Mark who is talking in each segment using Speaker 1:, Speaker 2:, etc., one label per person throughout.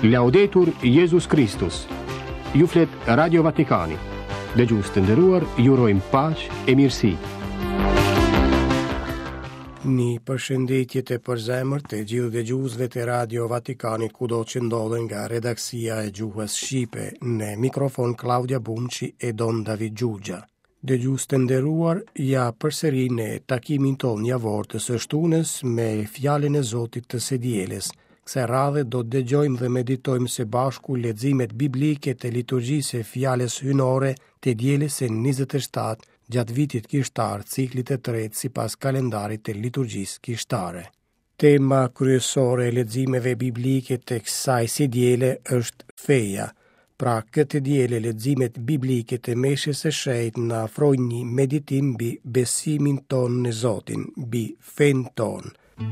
Speaker 1: Laudetur Jesus Christus. Ju flet Radio Vatikani. Dëgjues të nderuar, ju urojmë paqë e mirësi.
Speaker 2: Një përshëndetje të përzemërt të gjithë dëgjuesve të Radio Vatikanit kudo që ndodhen nga redaksia e gjuhës shqipe. Në mikrofon Claudia Bunqi e Don David Gjugja. Dëgjues të nderuar, ja përsëri në takimin tonë javor të së shtunës me fjalën e Zotit të së dielës. Kësaj radhe do të dëgjojmë dhe meditojmë së bashku leximet biblike të liturgjisë së fjalës hynore të dielës së 27 gjatë vitit kishtar, ciklit e tretë sipas kalendarit të liturgjisë kishtare. Tema kryesore e leximeve biblike të kësaj së diele është feja. Pra këtë diele leximet biblike të meshës së shenjtë na ofrojnë një meditim mbi besimin ton në Zotin, mbi fen ton.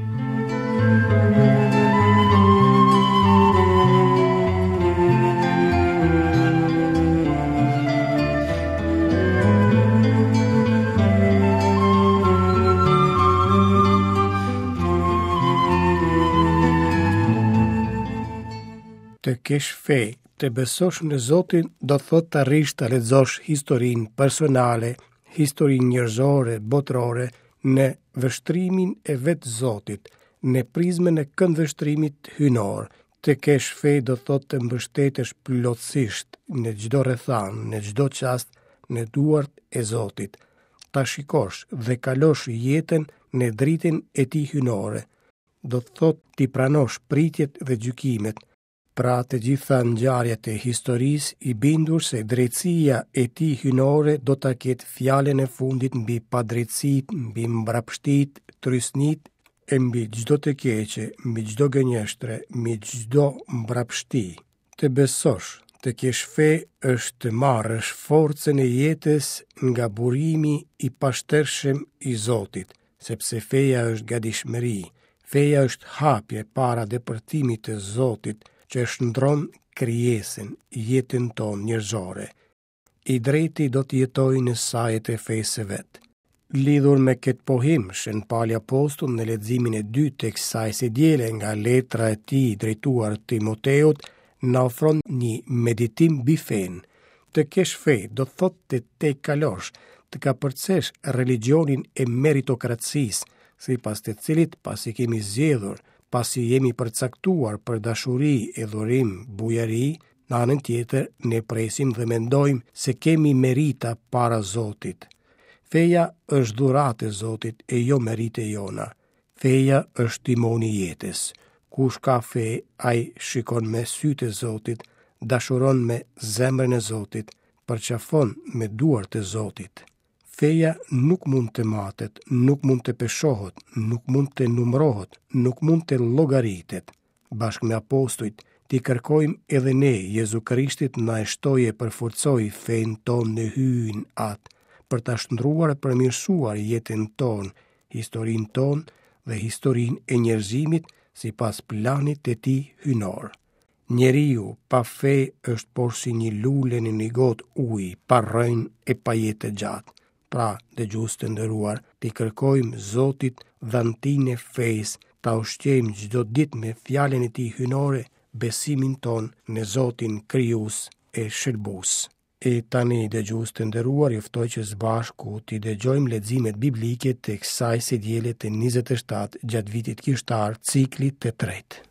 Speaker 2: Të kesh fe, të besosh në Zotin, do thot të arrish të lexosh historinë personale, historinë njerëzore, botërore, në vështrimin e vetë Zotit, në prizmën e këndvështrimit hynor. Të kesh fe do thot të mbështetesh plotësisht në çdo rrethan, në çdo çast, në duart e Zotit. Ta shikosh dhe kalosh jetën në dritën e tij hynore. Do thot ti pranosh pritjet dhe gjykimet. Pra të gjitha ngjarjet e historisë i bindur se drejtësia e tij hynore do ta ketë fjalën e fundit mbi padrejtësitë, mbi mbrapshtitë, trysnitë e mbi çdo të keqe, mbi çdo gënjeshtre, mbi çdo mbrapshti. Të besosh, të kesh fe është të marrësh forcën e jetës nga burimi i pashtershëm i Zotit, sepse feja është gatishmëri, feja është hapje para depërtimit të Zotit, që shndron krijesën, jetën tonë njerëzore. I drejti do të jetojë në sajet e fesë vetë. Lidhur me këtë pohim, Shën Pali Apostull në leximin e dytë të kësaj së diele nga letra e tij drejtuar Timoteut, na ofron një meditim mbi fen. Të kesh fe do thotë të kalosh, të kapërcesh religionin e meritokracisë, sipas të cilit pasi kemi zgjedhur, pasi jemi përcaktuar për dashuri, edhurim, bujari, në anën tjetër ne presim dhe mendojmë se kemi merita para Zotit. Feja është dhuratë e Zotit e jo merite jona. Feja është timoni i jetës. Kush ka fe, ai shikon me sytë e Zotit, dashuron me zemrën e Zotit, përqafon me duart e Zotit. Feja nuk mund të matet, nuk mund të peshohet, nuk mund të numrohet, nuk mund të llogaritet. Bashkë me apostujt, ti kërkojmë edhe ne, Jezu Krishtit na e shtoje përforcoj fen ton në hyn atë, për ta shndruar e përmirësuar jetën ton, historinë ton dhe historinë e njerëzimit sipas planit të tij hynor. Njeriu pa fe është por si një lule në një gotë ujë, pa rrënjë e pa jetë gjatë. Pra, dëgjues të nderuar, ti kërkojmë Zotit dhantinë e fesë, ta ushqejmë çdo ditë me fjalën e tij hynore, besimin ton në Zotin krijues e shërbus. E tani, dëgjues të nderuar, ju ftoj që së bashku t'i dëgjojmë leximet biblike të kësaj së diele të 27 gjatë vitit kishtar, ciklit të tretë.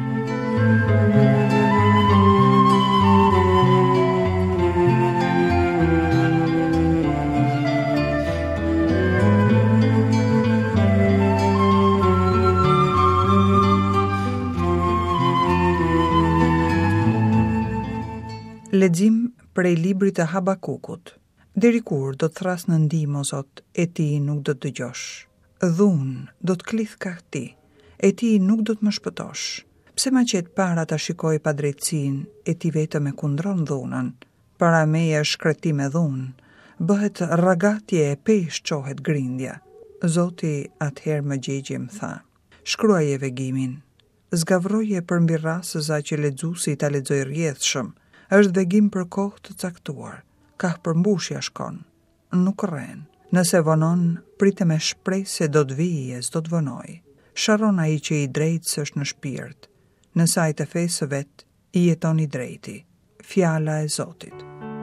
Speaker 3: Lexim prej librit të Habakukut. Deri kur do të thras në ndihmë, o Zot, e ti nuk do të dëgjosh. Dhunë do të klith ka ti, e ti nuk do të më shpëtosh. Pse ma qet para ta shikoj padrejtësinë, e ti vetëm e kundron dhunën. Para meje shkretim e dhunë, bëhet rragatje e pesh qohet grindja. Zoti atëherë më gjegje më tha: shkruaje vegimin, zgavroje për mbi rasëza që lexuesi ta lexoj rrjedhshëm. Është vegim për kohë të caktuar, ka përmbushja shkon, nuk rren. Nëse vonon, prite me shpresë se do të vijë, s'do të vonoj. Sharon ai që i drejtës është në shpirt. Në sajt e fesë vet, i jeton i drejti. Fjala e Zotit.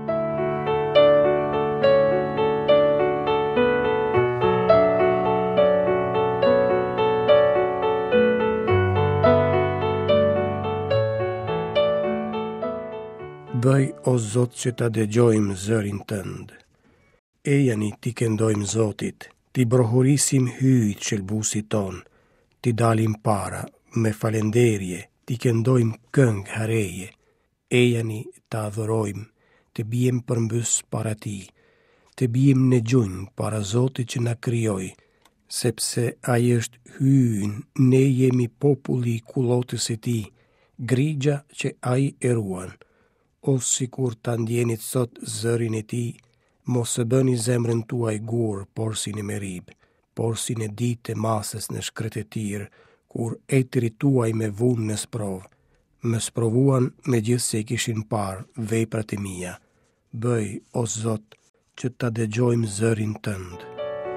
Speaker 2: Bëj o Zot që ta dëgjojmë zërin tënd. Ejani ti këndojmë Zotit, ti brohurisim hyjt shelbusit ton, ti dalim para me falenderje, ti këndojmë këngë hareje. Ejani ta adhurojmë, të bijem përmbys para ti, të bijem në gjunjë para Zotit që na krijoi, sepse ai është hyjn, ne jemi populli i kullotës e ti, grigja që ai e ruan. O sikur ta ndjenit sot zërin e ti, mos e bëni zemrën tuaj gur porsin e merib, porsin e ditë e masës në shkretetir, kur etri tuaj me vunë në sprov. Më sprovuan me gjithë se i kishin parë veprat e mia. Bëj, o Zot, që ta dëgjojmë zërin tënd.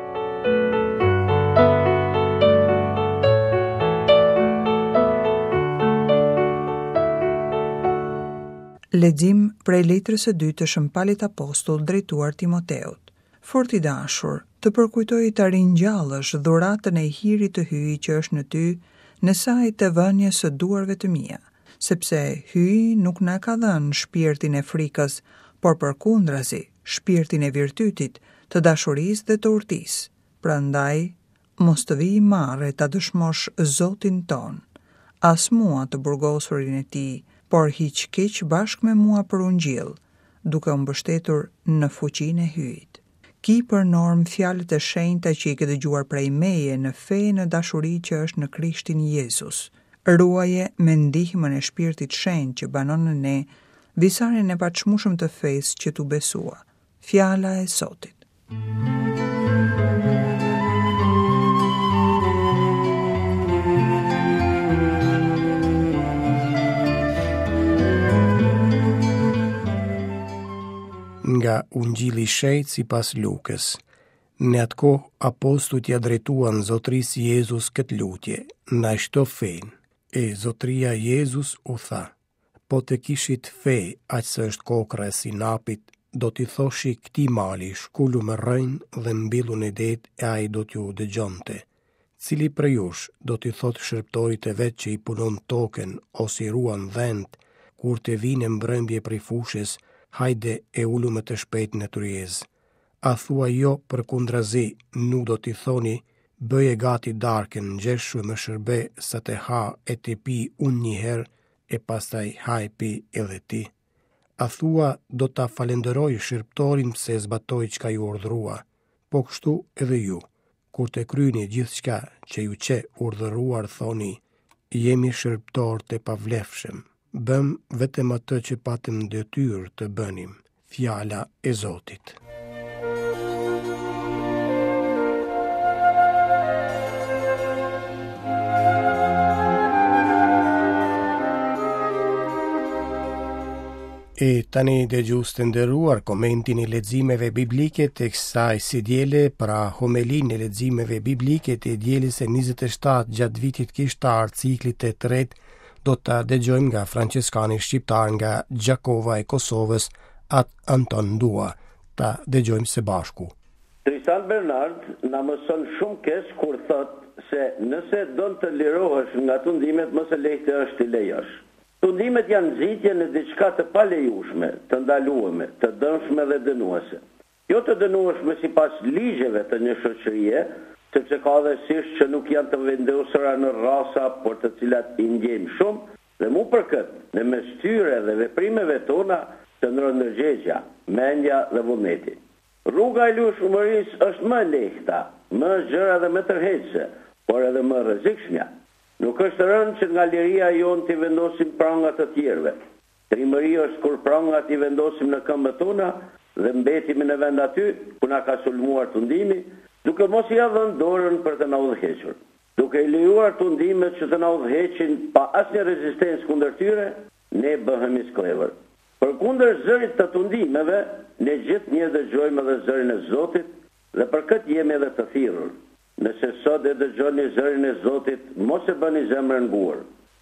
Speaker 3: Lexim prej letrës së dytë të Shëmpalit Apostull drejtuar Timoteut. Fort i dashur, të përkujtoj të ringjallësh dhuratën e hirit të hyjë që është në ty, në saj të vënjes së duarve të mia, sepse hyjë nuk na ka dhënë shpirtin e frikës, por përkundrazi, shpirtin e virtytit, të dashurisë dhe të urtisë. Prandaj, mos të vijë marrë ta dëshmosh Zotin ton, as mua të burgosurin e tij, por hiq keq bashkë me mua për ungjill, duke u mbështetur në fuqinë e hyjit. Ki për norm fjalët e shenjta që i ke dëgjuar prej meje në fe në dashuri që është në Krishtin Jezus. Ruaje me ndihmën e Shpirtit Shenjtë që banon në ne visarin e pachmushëm të fesë që tu besua. Fjala e Zotit.
Speaker 2: Nga Ungjilli i Shejtë sipas Lukës. Në atë kohë apostujt ja drejtuan Zotrisë Jezus këtë lutje: na shto fen. E Zotria Jezus u tha: po të kishit fe aq se është kokra e sinapit, do t'i thoshi këtij mali shkulu me rrënjë dhe mbillu në det, e ai do t'ju dëgjonte. Cili prej jush do t'i thot shërptorit e vet që i punon token ose i ruan dhend, kur të vinë mbrëmje prej fushës, hajde e ulu me të shpejt në tryez. A thua jo përkundrazi, nuk do t'i thoni: bëje gati darkën, ngjeshu me shërbe sa të ha e të pi unë një herë, e pastaj haj pi edhe ti. A thua do ta falenderoj shërptorin se zbatoi çka ju urdhrua, po kështu edhe ju, kur të kryeni gjithçka që ju që urdhëruar, thoni: jemi shërptor të pavlefshëm. Bëm vetëm atë që patëm detyrë të bënim. Fjala e Zotit. E tani dëgjues të nderuar, komentin e leximeve biblike të kësaj si diele, pra homelinë e leximeve biblike të dielës së 27 gjatë vitit kishtar ciklit të tretë, do të dëgjojmë nga franciskani shqiptar nga Gjakova e Kosovës, atë Anton Dua. Ta dëgjojmë së bashku.
Speaker 4: Tristan Bernard na mëson shumë keq kur thot se nëse don të lirohesh nga tundimet, mos e lejtë është të lejosh. Tundimet janë nxitje në diçka të palejueshme, të ndalueshme, të dëmshme dhe dënuese. Jo të dënueshme sipas ligjeve të një shoqërie, sepse ka dhe sish që nuk janë të vendosura në rasa, por të cilat i ndjejmë shumë, dhe mu për këtë, në mes tyre dhe veprimeve tona, të ndërgjegja, mendja dhe vullneti. Rruga e lufshmërisë është më lehta, më zgjera dhe më tërheqëse, por edhe më rrezikshmja. Nuk është rënë që nga liria jonë t'i vendosim prangat të tjerëve. Trimëri është kur prangat i vendosim në këmbët tona dhe mbetimi në vend aty ku na ka sulmuar tundimi, duke mos i dhënë dorën për të na udhëhequr. Duke i lejuar tundimet që të na udhëheqin pa asnjë rezistencë kundër tyre, ne bëhemi sklever. Përkundër zërit të tundimeve, ne gjithnjë dëgjojmë edhe zërin e Zotit dhe për këtë jemi edhe të thirrur. Nëse sot e dëgjoni zërin e Zotit, mos e bëni zemrën bukur.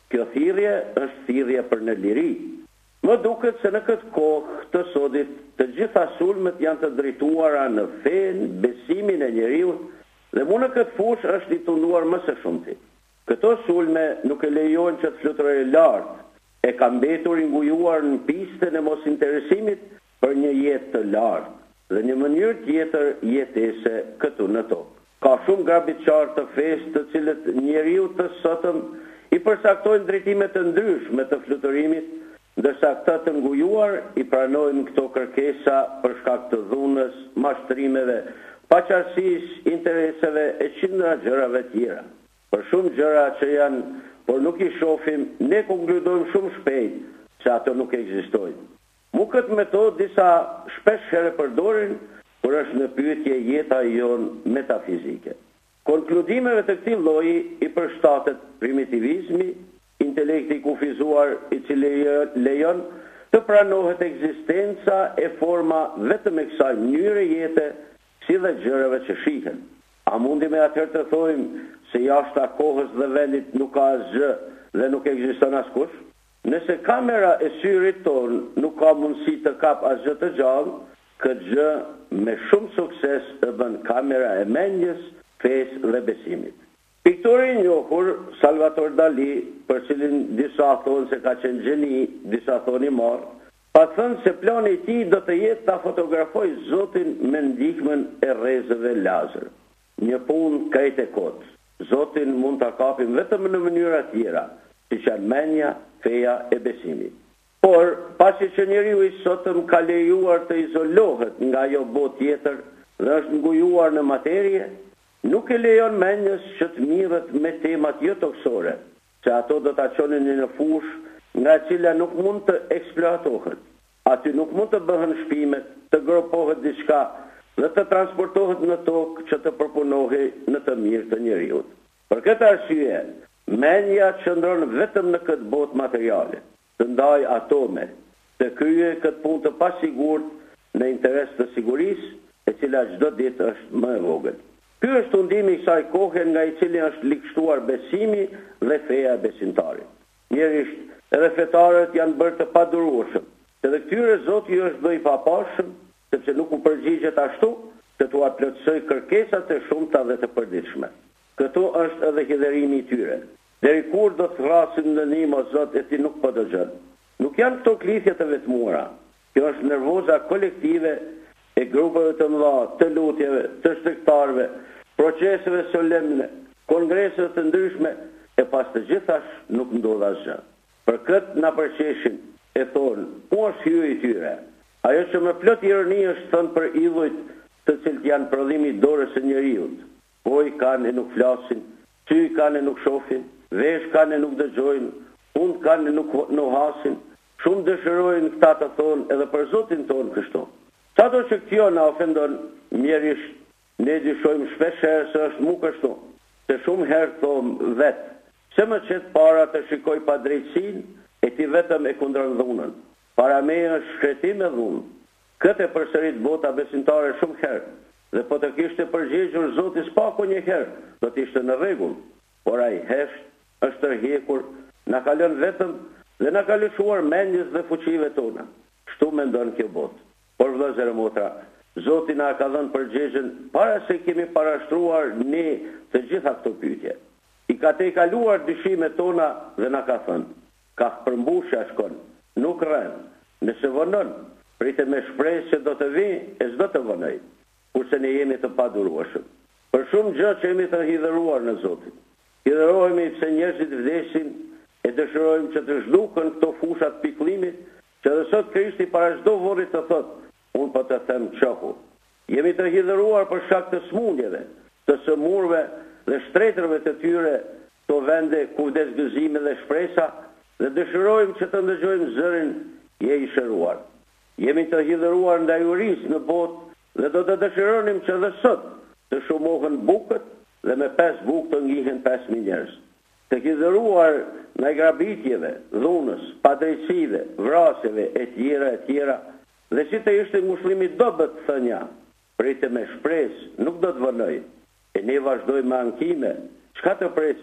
Speaker 4: Kjo thirrje është thirrje për në liri. Më duket se në këtë kohë të sodit të gjitha sulmet janë të drejtuara në fen, besimin e njeriut, dhe mu në këtë fushë është i tunduar më së shumti. Këto sulme nuk e lejojnë që të fluturojë lartë, e ka mbetur i ngujuar në pistën e mos interesimit për një jetë të lartë dhe një mënyrë tjetër jetese këtu në tokë. Ka shumë grabitçar të fesë të cilët njeriu të sotëm i përsaktojnë drejtime të ndryshme të fluturimit, ndërsa këta të ngujuar i pranojnë këto kërkesa për shkak të dhunës, mashtrimeve, paqartësisë, intereseve e qindra gjërave tjera. Për shumë gjëra që janë, por nuk i shohim, ne konkludojmë shumë shpejt se ato nuk ekzistojnë. Mu këtë metodë disa shpesh herë përdorin kur është në pyetje jeta jonë metafizike. Konkludimeve të këtij lloji i përshtatet primitivizmi, intelekti i kufizuar i cili lejon të pranohet ekzistenca e forma vetëm e kësaj mënyre jete si dhe gjërave që shihen. A mundi me atëherë të thojmë se jashta kohës dhe vendit nuk ka asgjë dhe nuk ekziston askush? Nëse kamera e syrit ton nuk ka mundësi të kap asgjë të gjallë, këtë gjë me shumë sukses e bën kamera e mendjes, fesë dhe besimit. Piktori i njohur Salvador Dali, për cilin disa thonë se ka qenë gjeni, disa thonë i marr, pa thënë se plani i tij do të jetë ta fotografoj Zotin me ndihmën e rrezëve lazer. Një punë krejt e kot. Zotin mund ta kapim vetëm në mënyra tjera, siç janë mendja, feja e besimi. Por, pasi që njeriu i sotëm ka lejuar të izolohet nga ajo botë tjetër dhe është ngujuar në materie, nuk e lejon mendjes që të mirret me temat jo toksore, se ato do ta çonin në fushë nga e cila nuk mund të eksploatohet. Aty nuk mund të bëhen shpimet, të gropohet diçka dhe të transportohet në tokë që të përpunohej në të mirë të njeriut. Për këtë arsye, mendja qëndron vetëm në këtë botë materiale, të ndaj atome, të kryej këtë punë të pasigurt në interes të sigurisë, e cila çdo ditë është më e vogël. Ky është undimi i kësaj kohe nga i cili është likështuar besimi dhe feja e besimtarit. Njërisht, edhe fetarët janë bërë të padurueshëm, edhe këtyre Zoti është bërë i papashëm, sepse nuk u përgjigjet ashtu se t'u plotësoj kërkesat e shumta dhe të përditshme. Këto është edhe hidherimi i tyre. Deri kur do të thrasin në nim o Zot e ti nuk po dëgjon. Nuk janë këto klithje të vetmuara. Kjo është nervoza kolektive e grupeve të mëdha, të lutjeve, të shtriktarëve, proceseve solemne, kongreseve të ndryshme, e pas të gjithash nuk ndodh asgjë. Për këtë na përqeshin e thonë, ku është hyrja e tyre? Ajo që me plot ironi është thënë për idhujt të cilët janë prodhimi i dorës së njeriut. Gojë kanë e nuk flasin, sy kanë e nuk shohin, vesh kanë e nuk dëgjojnë, fund kanë e nuk nuhasin. Shumë dëshirojnë këta të thonë edhe për Zotin tonë kështu. Sado që kjo na ofendon mjerisht, ne dyshojmë shpesh herë se është mu kështu. Se shumë herë thomë vetë, se më qetë para të shikoj pa drejtsin, e ti vetëm e kundrën dhunën. Para me është shkretim e dhunë. Këtë e përsërit bota besimtare shumë herë, dhe po të kishte përgjigjur Zoti s'pako një herë, do të ishte në rregull. Por ai hesht është tërhekur, na ka lënë vetëm dhe na ka lëshuar mendjes dhe fuqive tona. Kështu mendon kjo botë. Por vëllezër e motra, Zoti na ka dhënë përgjigjen para se kemi parashtruar ne të gjitha këto pyetje. I ka tejkaluar dyshimet tona dhe na ka thënë, ka përmbushja shkon. Nuk rënë, nëse vënon, prite me shpresë se do të vi, e s'do të vënoj, kurse ne jemi të padurueshëm. Për shumë gjë që jemi të hidhëruar në Zotin. Hidhërohemi pse njerëzit vdesin, e dëshirojmë që të zhdukën këto fushat pikëllimit, që dhe sot Krishti para çdo vorri të thotë, unë po të them çohu. Jemi të hidhëruar për shkak të smundjeve, të sëmurve dhe shtretërve të tyre, të vende ku vdes gëzimi dhe shpresa, dhe dëshirojmë që të ndëgjojmë zërin je i shëruar. Jemi të hidhëruar ndaj urisë në botë dhe do të dëshironim që dhe sot të shumohen bukët dhe me 5 bukë të ngihen 5.000 njerëz. Të hidhëruar ndaj grabitjeve, dhunës, padrejtësive, vrasjeve e tjera, dhe si të ishte ngushëllimi dobët thënja, prite me shpresë, nuk do të vënoj. E ne vazhdojmë me ankime, çka të presim?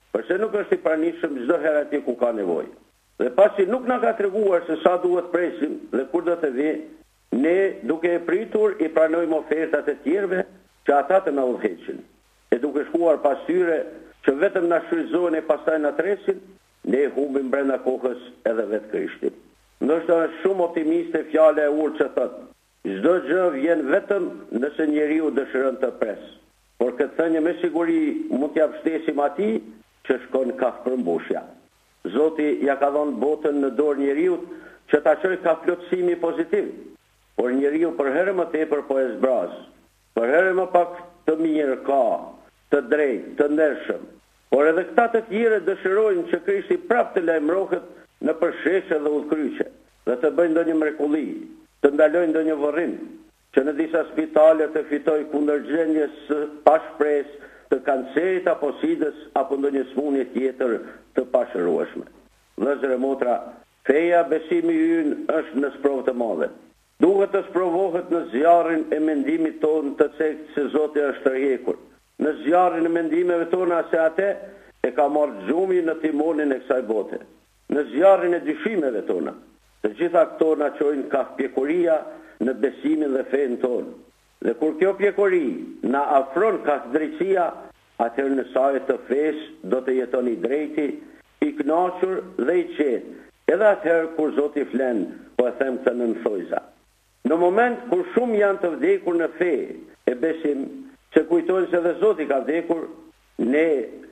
Speaker 4: përse nuk është i pranishëm çdo herë atje ku ka nevojë. Dhe pasi nuk na ka treguar se sa duhet presim dhe kur do të vi, ne duke e pritur i pranojmë ofertat e tjerëve që ata të na udhëheqin. E duke shkuar pas tyre që vetëm na shfrytëzohen e pastaj na tresin, ne humbim brenda kokës edhe vetë Krishtin. Ndoshta është shumë optimiste fjala e urtë që thotë: çdo gjë vjen vetëm nëse njeriu dëshiron të pres. Por këtë thënie me siguri mund t'ia mbështesim atij që shkon kaf përmbushja. Zoti ja ka dhënë botën në dorë njeriut që ta çojë ka plotësimi pozitiv. Por njeriu për herë më tepër po e zbraz. Për herë më pak të mirë ka, të drejtë, të ndershëm. Por edhe këta të tjerë dëshirojnë që Krishti prapë të lajmërohet në përsheshe dhe udhkryqe, dhe të bëjnë ndonjë mrekulli, të ndalojnë ndonjë vërrim, që në disa spitale të fitoj kundër gjendjes pa shpresë të kancerit apo sidës apo ndonjë smundje tjetër të pashërueshme. Vëllezër e motra, feja, besimi ynë është në sprovë të madhe. Duhet të sprovohet në zjarrin e mendimit tonë të cektë se Zoti është tërhequr, në zjarrin e mendimeve tona se atë e ka marrë xhumi në timonin e kësaj bote, në zjarrin e dyshimeve tona. Të gjitha këto na çojnë ka pjekuria në besimin dhe fenë tonë. Dhe kur kjo pjekuri na afron ka drejtësia, atëherë në sajë të fesë do të jetoni drejti, i kënaqur dhe i qetë. Edhe atëherë kur Zoti flen, po e them këtë nën thojza. Në moment kur shumë janë të vdekur në fe e besim, që kujtojnë se dhe Zoti ka vdekur, ne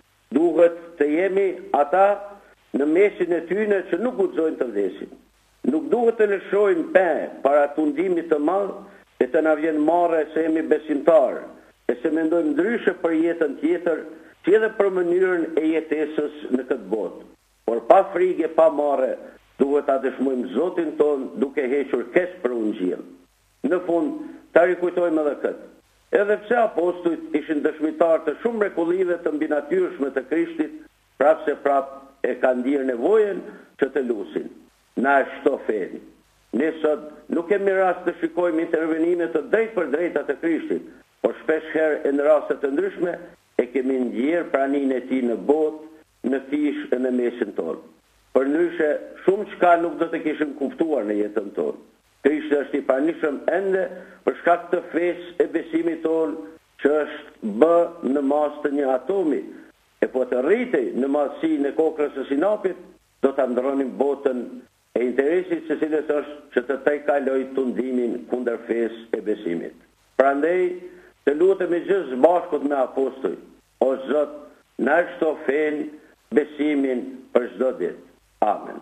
Speaker 4: duhet të jemi ata në mesin e tyre që nuk guxojnë të vdesin. Nuk duhet të lëshojmë pe para tundimit të madh e të na vjen marrë se jemi besimtar, e se mendojmë ndryshe për jetën tjetër, si edhe për mënyrën e jetesës në këtë botë. Por pa frikë, pa marrë, duhet ta dëshmojmë Zotin ton duke hequr keq për ungjill. Në fund, ta rikujtojmë edhe këtë. Edhe pse apostujt ishin dëshmitar të shumë mrekullive të mbinatyrshme të Krishtit, prapë se prapë e kanë ndier nevojën që të lusin. Na e shto feni. Ne sot nuk kemi rast të shikojmë intervenime të drejt për drejta të Krishtit, por shpesh herë e në raste të ndryshme e kemi ndjer praninë e tij në botë, në kish e në mesin tonë. Përndryshe, shumë çka nuk do të kishim kuptuar në jetën tonë. Krishti është i pranishëm ende për shkak të fesë e besimit tonë që është bë në mas të një atomi. E po të rritej në madhësinë e kokrës së sinapit, do ta ndronim botën e interesit se cilës është që të tejkaloj tundimin kundër fesë e besimit. Prandaj, të lutemi gjithë bashkët me apostujt, o Zot, na shto fenë, besimin për çdo ditë. Amen.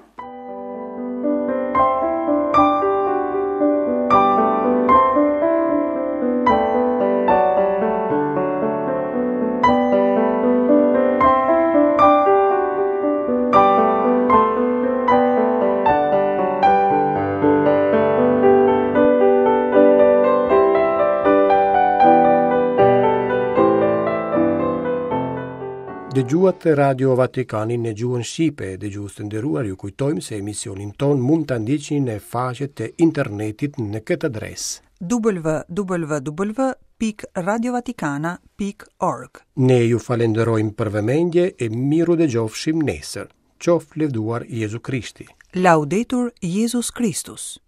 Speaker 1: Dëgjuat Radio Vatikanin në gjuhën shqipe. Dëgjues të nderuar, ju kujtojmë se emisionin ton mund ta ndiqni në faqet e internetit në këtë adresë:
Speaker 3: www.radiovaticana.org.
Speaker 1: Ne ju falenderojmë për vëmendje e miru dëgjofshim nesër. Qoftë lëvduar Jezu Krishti.
Speaker 3: Laudetur Jesus Christus.